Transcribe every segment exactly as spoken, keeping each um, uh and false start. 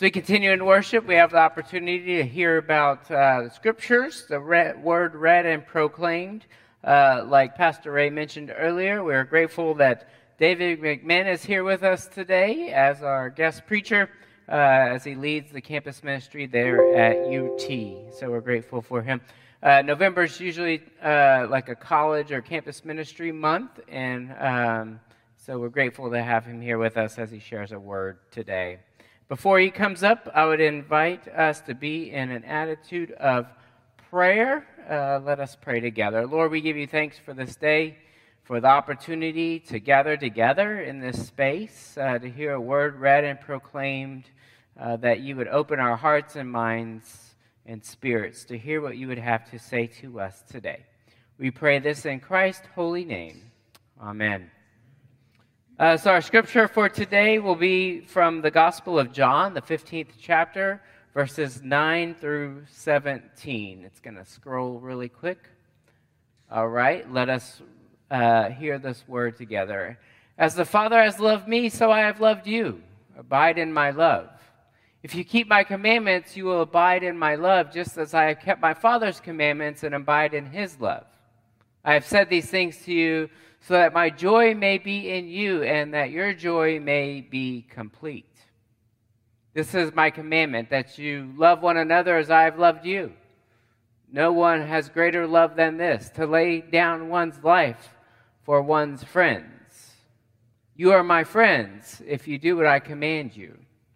As we continue in worship, we have the opportunity to hear about uh, the scriptures, the read, word read and proclaimed. Uh, like Pastor Ray mentioned earlier, we're grateful that David McMahon is here with us today as our guest preacher, uh, as he leads the campus ministry there at U T. So we're grateful for him. Uh, November is usually uh, like a college or campus ministry month, and um, so we're grateful to have him here with us as he shares a word today. Before he comes up, I would invite us to be in an attitude of prayer. Uh, let us pray together. Lord, we give you thanks for this day, for the opportunity to gather together in this space, uh, to hear a word read and proclaimed, uh, that you would open our hearts and minds and spirits to hear what you would have to say to us today. We pray this in Christ's holy name. Amen. Uh, so our scripture for today will be from the Gospel of John, the fifteenth chapter, verses nine through seventeen. It's going to scroll really quick. All right, let us uh, hear this word together. As the Father has loved me, so I have loved you. Abide in my love. If you keep my commandments, you will abide in my love, just as I have kept my Father's commandments and abide in his love. I have said these things to you so that my joy may be in you and that your joy may be complete. This is my commandment, that you love one another as I have loved you. No one has greater love than this, to lay down one's life for one's friends. You are my friends if you do what I command you.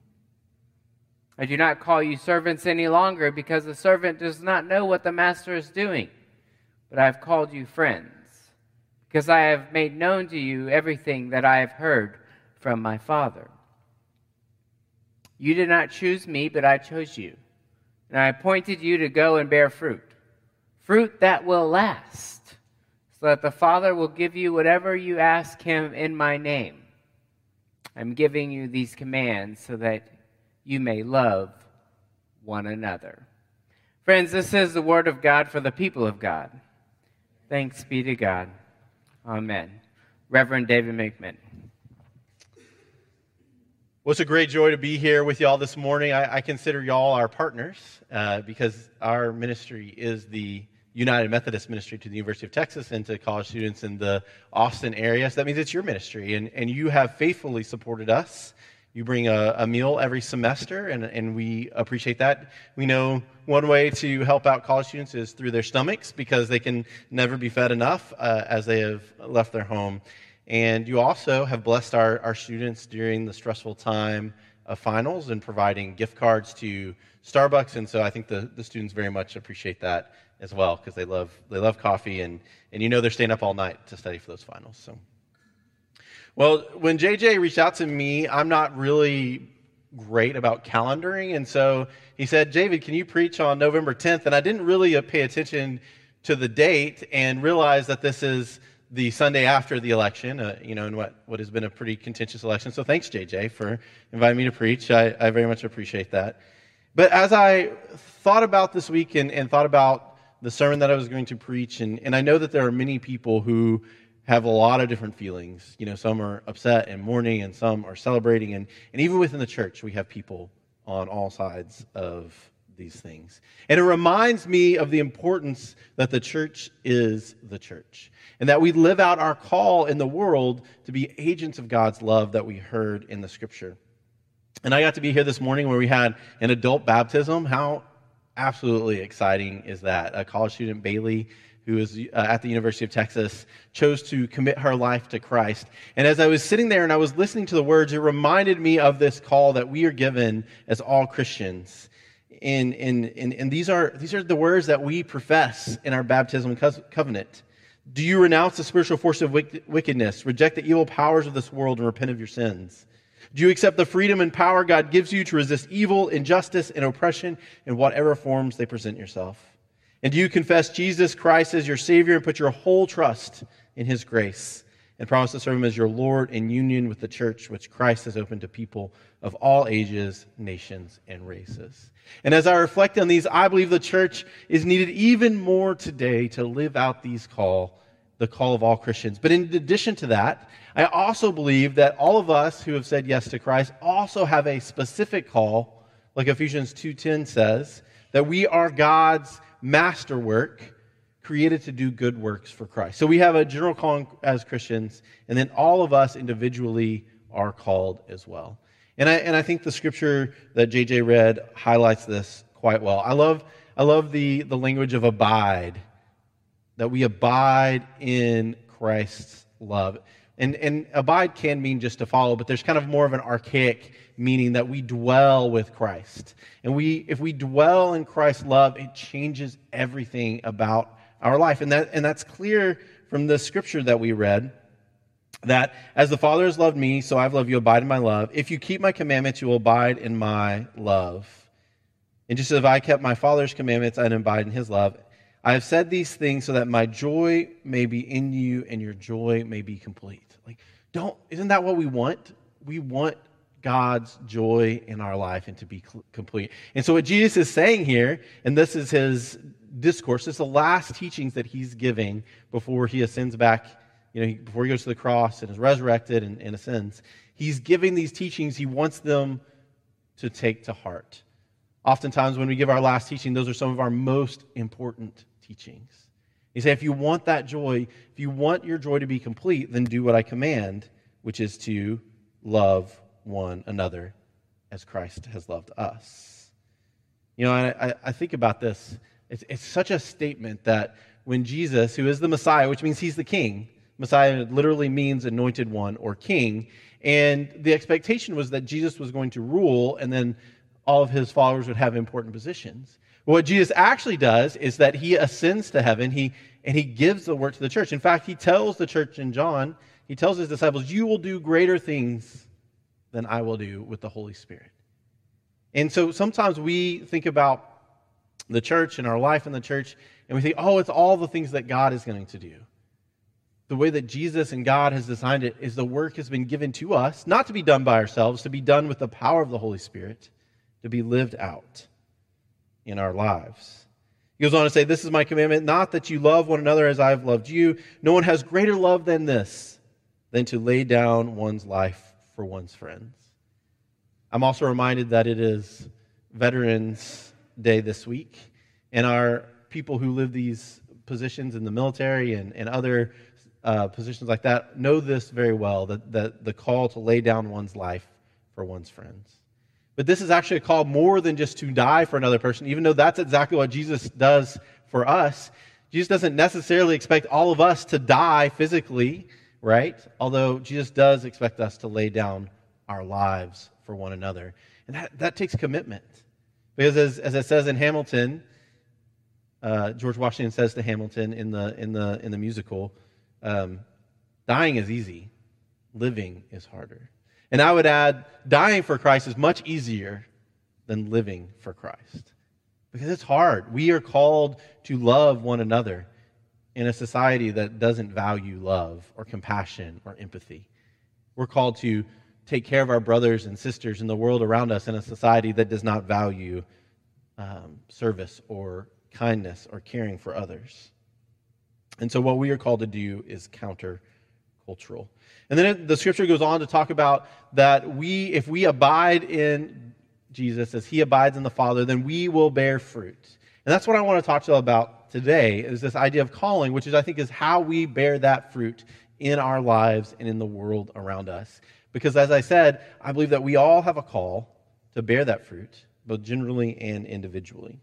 I do not call you servants any longer, because the servant does not know what the master is doing, but I have called you friends, because I have made known to you everything that I have heard from my Father. You did not choose me, but I chose you, and I appointed you to go and bear fruit, fruit that will last, so that the Father will give you whatever you ask him in my name. I'm giving you these commands so that you may love one another. Friends, this is the word of God for the people of God. Thanks be to God. Amen. Reverend David McMahon. Well, it's a great joy to be here with y'all this morning. I, I consider y'all our partners uh, because our ministry is the United Methodist Ministry to the University of Texas and to college students in the Austin area. So that means it's your ministry, and, and you have faithfully supported us. You bring a, a meal every semester, and, and we appreciate that. We know one way to help out college students is through their stomachs, because they can never be fed enough uh, as they have left their home. And you also have blessed our, our students during the stressful time of finals and providing gift cards to Starbucks. And so I think the, the students very much appreciate that as well, because they love they love coffee, and, and you know they're staying up all night to study for those finals. So. Well, when J J reached out to me, I'm not really great about calendaring, and so he said, David, can you preach on November tenth? And I didn't really pay attention to the date and realize that this is the Sunday after the election, uh, you know, in what, what has been a pretty contentious election. So thanks, J J, for inviting me to preach. I, I very much appreciate that. But as I thought about this week and, and thought about the sermon that I was going to preach, and, and I know that there are many people who have a lot of different feelings. You know, some are upset and mourning, and some are celebrating. And, and even within the church, we have people on all sides of these things. And it reminds me of the importance that the church is the church, and that we live out our call in the world to be agents of God's love that we heard in the scripture. And I got to be here this morning where we had an adult baptism. How absolutely exciting is that? A college student, Bailey, who is uh, at the University of Texas, chose to commit her life to Christ. And as I was sitting there and I was listening to the words, it reminded me of this call that we are given as all Christians. And, and, and, and these are these are the words that we profess in our baptism covenant. Do you renounce the spiritual force of wickedness, reject the evil powers of this world, and repent of your sins? Do you accept the freedom and power God gives you to resist evil, injustice, and oppression in whatever forms they present yourself? And do you confess Jesus Christ as your Savior and put your whole trust in his grace and promise to serve him as your Lord in union with the church, which Christ has opened to people of all ages, nations, and races? And as I reflect on these, I believe the church is needed even more today to live out these call, the call of all Christians. But in addition to that, I also believe that all of us who have said yes to Christ also have a specific call like Ephesians two ten says, that we are God's masterwork, created to do good works for Christ. So we have a general calling as Christians, and then all of us individually are called as well. And I and I think the scripture that J J read highlights this quite well. I love I love the, the language of abide, that we abide in Christ's love. And and abide can mean just to follow, but there's kind of more of an archaic meaning that we dwell with Christ. And we if we dwell in Christ's love, it changes everything about our life. And that and that's clear from the scripture that we read, that as the Father has loved me, so I've loved you, abide in my love. If you keep my commandments, you will abide in my love. And just as if I kept my Father's commandments, I'd abide in his love. I have said these things so that my joy may be in you and your joy may be complete. Like, don't, isn't that what we want? We want God's joy in our life and to be cl- complete. And so what Jesus is saying here, and this is his discourse, this is the last teachings that he's giving before he ascends back, you know, before he goes to the cross and is resurrected and, and ascends. He's giving these teachings. He wants them to take to heart. Oftentimes when we give our last teaching, those are some of our most important teachings. He said, if you want that joy, if you want your joy to be complete, then do what I command, which is to love one another as Christ has loved us. You know, I, I think about this. It's, it's such a statement that when Jesus, who is the Messiah, which means he's the king, Messiah literally means anointed one or king, and the expectation was that Jesus was going to rule and then all of his followers would have important positions. What Jesus actually does is that he ascends to heaven, he and he gives the work to the church. In fact, he tells the church in John, he tells his disciples, you will do greater things than I will do with the Holy Spirit. And so sometimes we think about the church and our life in the church, and we think, oh, it's all the things that God is going to do. The way that Jesus and God has designed it is the work has been given to us, not to be done by ourselves, to be done with the power of the Holy Spirit, to be lived out in our lives. He goes on to say, this is my commandment, not that you love one another as I have loved you. No one has greater love than this, than to lay down one's life for one's friends. I'm also reminded that it is Veterans Day this week, and our people who live these positions in the military and, and other uh, positions like that know this very well, that, that the call to lay down one's life for one's friends. But this is actually a call more than just to die for another person, even though that's exactly what Jesus does for us. Jesus doesn't necessarily expect all of us to die physically, right? Although Jesus does expect us to lay down our lives for one another. And that, that takes commitment. Because as, as it says in Hamilton, uh, George Washington says to Hamilton in the, in the, in the musical, um, dying is easy, living is harder. And I would add, dying for Christ is much easier than living for Christ. Because it's hard. We are called to love one another in a society that doesn't value love or compassion or empathy. We're called to take care of our brothers and sisters in the world around us in a society that does not value um, service or kindness or caring for others. And so what we are called to do is counter-cultural. And then it, the scripture goes on to talk about that we, if we abide in Jesus as he abides in the Father, then we will bear fruit. And that's what I want to talk to you about today, is this idea of calling, which is, I think, is how we bear that fruit in our lives and in the world around us. Because as I said, I believe that we all have a call to bear that fruit, both generally and individually.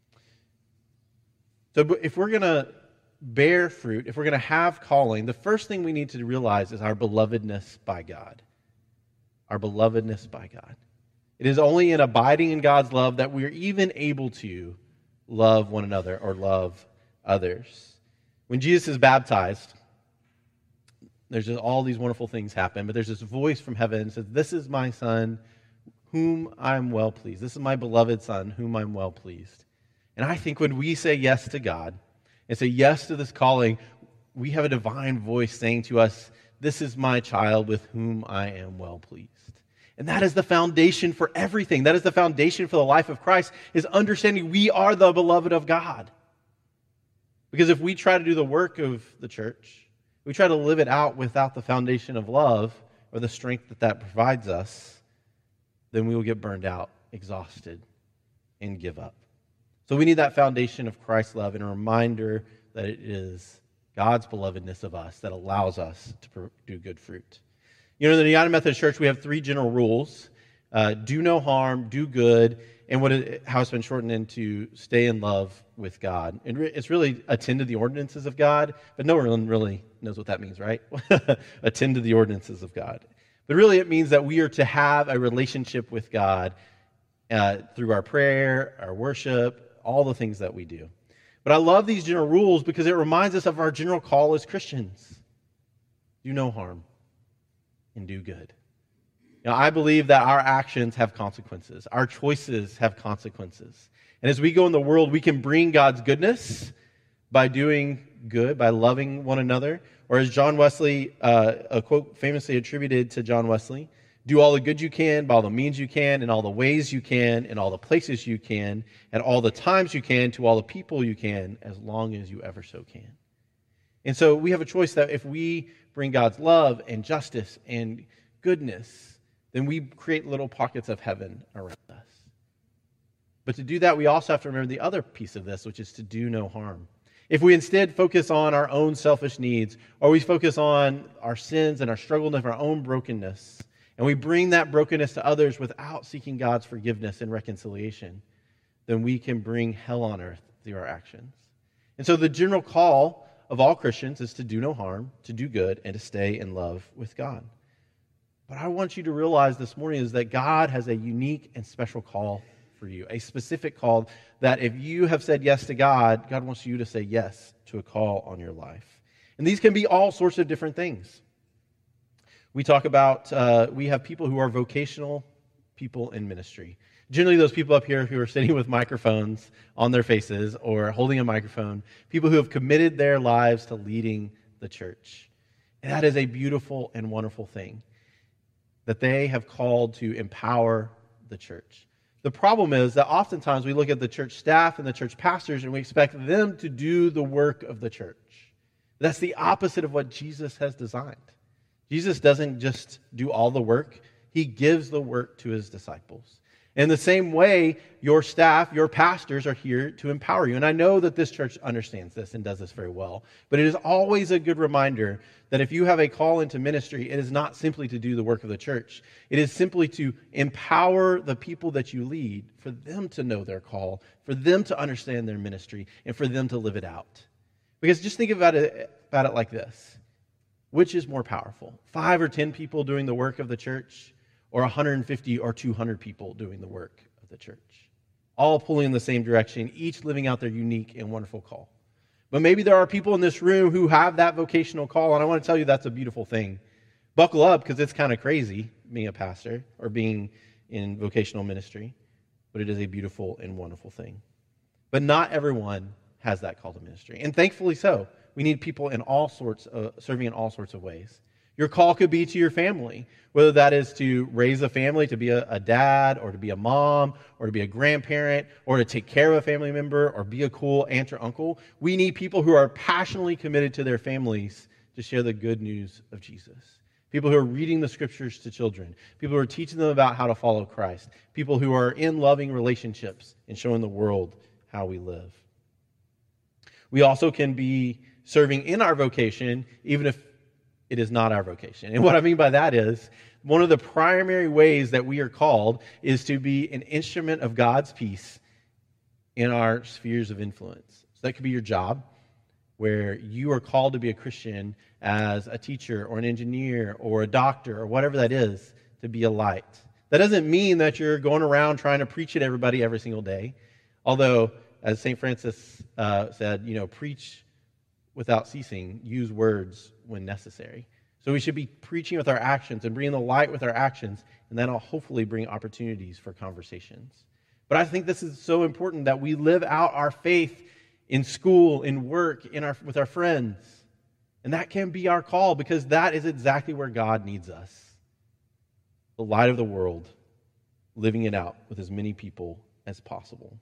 So if we're going to bear fruit, if we're going to have calling, the first thing we need to realize is our belovedness by God. Our belovedness by God. It is only in abiding in God's love that we're even able to love one another or love others. When Jesus is baptized, there's just all these wonderful things happen, but there's this voice from heaven that says, this is my son, whom I'm well pleased. This is my beloved son, whom I'm well pleased. And I think when we say yes to God, and say yes to this calling, we have a divine voice saying to us, this is my child with whom I am well pleased. And that is the foundation for everything. That is the foundation for the life of Christ, is understanding we are the beloved of God. Because if we try to do the work of the church, we try to live it out without the foundation of love or the strength that that provides us, then we will get burned out exhausted, and give up. So we need that foundation of Christ's love and a reminder that it is God's belovedness of us that allows us to do good fruit. You know, in the United Methodist Church, we have three general rules. Uh, do no harm, do good, and what it, how it's been shortened into stay in love with God. And re- it's really attend to the ordinances of God, but no one really knows what that means, right? Attend to the ordinances of God. But really it means that we are to have a relationship with God uh, through our prayer, our worship, all the things that we do. But I love these general rules because it reminds us of our general call as Christians. Do no harm and do good. Now, I believe that our actions have consequences. Our choices have consequences. And as we go in the world, we can bring God's goodness by doing good, by loving one another. Or as John Wesley, uh, a quote famously attributed to John Wesley, do all the good you can, by all the means you can, in all the ways you can, in all the places you can, at all the times you can, to all the people you can, as long as you ever so can. And so we have a choice that if we bring God's love and justice and goodness, then we create little pockets of heaven around us. But to do that, we also have to remember the other piece of this, which is to do no harm. If we instead focus on our own selfish needs, or we focus on our sins and our struggle with our own brokenness, and we bring that brokenness to others without seeking God's forgiveness and reconciliation, then we can bring hell on earth through our actions. And so the general call of all Christians is to do no harm, to do good, and to stay in love with God. But I want you to realize this morning is that God has a unique and special call for you, a specific call that if you have said yes to God, God wants you to say yes to a call on your life. And these can be all sorts of different things. We talk about, uh, we have people who are vocational people in ministry. Generally those people up here who are sitting with microphones on their faces or holding a microphone, people who have committed their lives to leading the church. And that is a beautiful and wonderful thing, that they have called to empower the church. The problem is that oftentimes we look at the church staff and the church pastors and we expect them to do the work of the church. That's the opposite of what Jesus has designed. Jesus doesn't just do all the work. He gives the work to his disciples. In the same way, your staff, your pastors are here to empower you. And I know that this church understands this and does this very well. But it is always a good reminder that if you have a call into ministry, it is not simply to do the work of the church. It is simply to empower the people that you lead for them to know their call, for them to understand their ministry, and for them to live it out. Because just think about it, about it like this. Which is more powerful? Five or ten people doing the work of the church, or one hundred fifty or two hundred people doing the work of the church? All pulling in the same direction, each living out their unique and wonderful call. But maybe there are people in this room who have that vocational call, and I want to tell you that's a beautiful thing. Buckle up, because it's kind of crazy being a pastor or being in vocational ministry, but it is a beautiful and wonderful thing. But not everyone has that call to ministry, and thankfully so. We need people in all sorts of, serving in all sorts of ways. Your call could be to your family, whether that is to raise a family, to be a, a dad, or to be a mom, or to be a grandparent, or to take care of a family member, or be a cool aunt or uncle. We need people who are passionately committed to their families to share the good news of Jesus. People who are reading the scriptures to children. People who are teaching them about how to follow Christ. People who are in loving relationships and showing the world how we live. We also can be serving in our vocation, even if it is not our vocation. And what I mean by that is, one of the primary ways that we are called is to be an instrument of God's peace in our spheres of influence. So that could be your job, where you are called to be a Christian as a teacher or an engineer or a doctor or whatever that is, to be a light. That doesn't mean that you're going around trying to preach at everybody every single day. Although, as Saint Francis uh, said, you know, preach without ceasing, use words when necessary. So we should be preaching with our actions and bringing the light with our actions, and that'll hopefully bring opportunities for conversations. But I think this is so important that we live out our faith in school, in work, in our with our friends. And that can be our call, because that is exactly where God needs us. The light of the world, living it out with as many people as possible.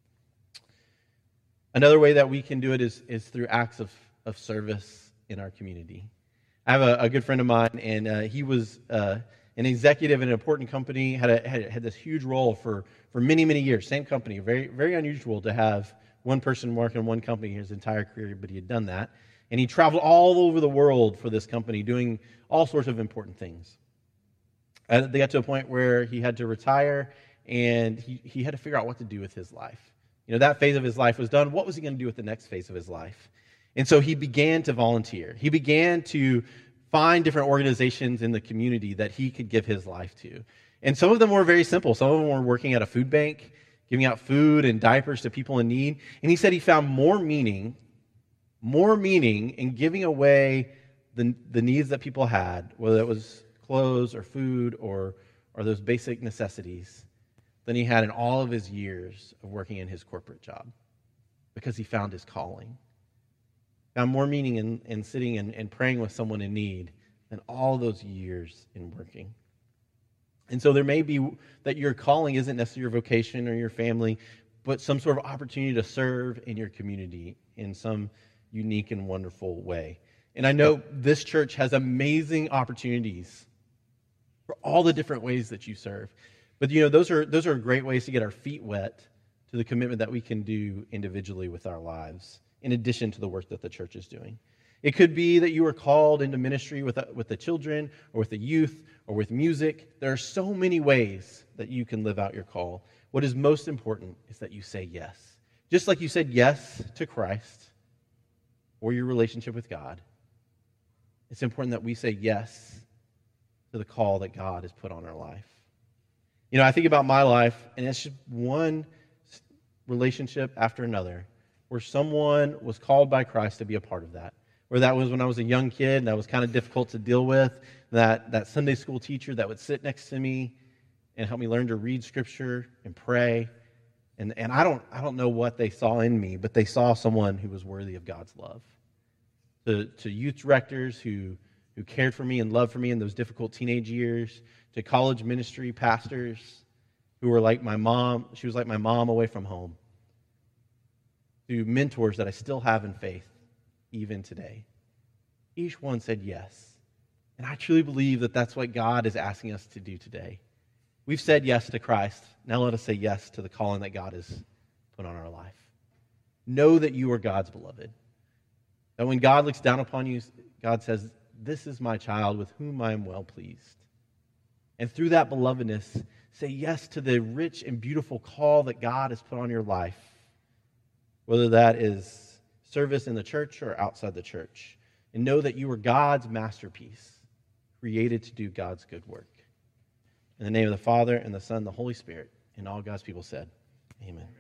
Another way that we can do it is, is through acts of, of service in our community. I have a, a good friend of mine, and uh, he was uh, an executive in an important company, had, a, had, had this huge role for, for many, many years. Same company, very, very unusual to have one person work in one company his entire career, but he had done that. And he traveled all over the world for this company, doing all sorts of important things. And they got to a point where he had to retire, and he, he had to figure out what to do with his life. You know, that phase of his life was done. What was he going to do with the next phase of his life? And so he began to volunteer. He began to find different organizations in the community that he could give his life to. And some of them were very simple. Some of them were working at a food bank, giving out food and diapers to people in need. And he said he found more meaning, more meaning in giving away the, the needs that people had, whether it was clothes or food or, or those basic necessities, than he had in all of his years of working in his corporate job, because he found his calling. Found more meaning in, in sitting and, and praying with someone in need than all those years in working. And so there may be that your calling isn't necessarily your vocation or your family, but some sort of opportunity to serve in your community in some unique and wonderful way. And I know this church has amazing opportunities for all the different ways that you serve. But you know, those are those are great ways to get our feet wet to the commitment that we can do individually with our lives, in addition to the work that the church is doing. It could be that you are called into ministry with, with the children or with the youth or with music. There are so many ways that you can live out your call. What is most important is that you say yes. Just like you said yes to Christ or your relationship with God, it's important that we say yes to the call that God has put on our life. You know, I think about my life, and it's just one relationship after another where someone was called by Christ to be a part of that. Where that was when I was a young kid, and that was kind of difficult to deal with. That, that Sunday school teacher that would sit next to me and help me learn to read Scripture and pray. And, and I don't I don't know what they saw in me, but they saw someone who was worthy of God's love. To, to youth directors who, who cared for me and loved for me in those difficult teenage years. To college ministry pastors who were like my mom. She was like my mom away from home. To mentors that I still have in faith, even today. Each one said yes. And I truly believe that that's what God is asking us to do today. We've said yes to Christ. Now let us say yes to the calling that God has put on our life. Know that you are God's beloved. That when God looks down upon you, God says, "This is my child with whom I am well pleased." And through that belovedness, say yes to the rich and beautiful call that God has put on your life, whether that is service in the church or outside the church. And know that you are God's masterpiece, created to do God's good work. In the name of the Father, and the Son, and the Holy Spirit, and all God's people said, amen.